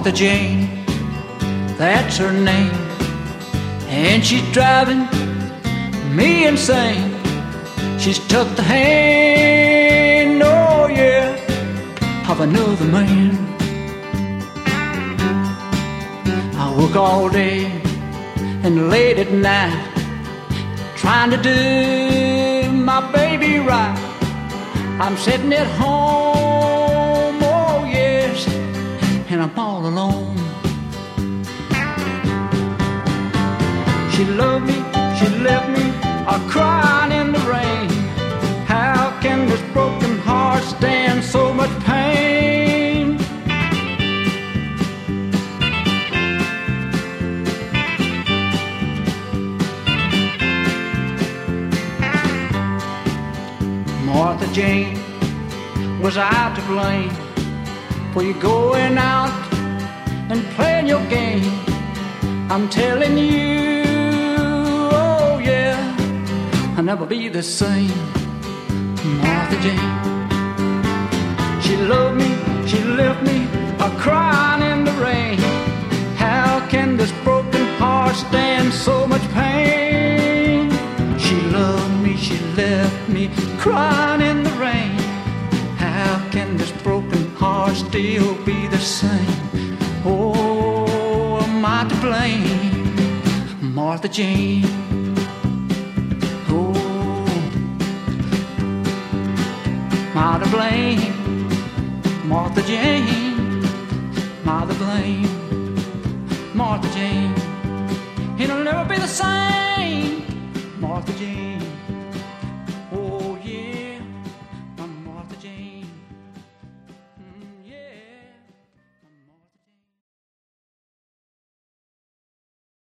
Martha Jane, that's her name, and she's driving me insane. She's took the hand, oh yeah, of another man. I work all day and late at night, trying to do my baby right. I'm sitting at home, oh yes, and I'm all alone. She loved me, she left me, crying in the rain. How can this broken heart stand so much pain? Martha Jane, was I to blame for you going out and playing your game? I'm telling you, oh yeah, I'll never be the same. Martha Jane, she loved me, she left me, crying in the rain. How can this broken heart stand so much pain? She loved me, she left me, crying in the rain. How can this broken heart still be the same? Oh, am I to blame? Martha Jane. Am I to blame? Martha Jane, am I to blame? Martha Jane, it'll never be the same.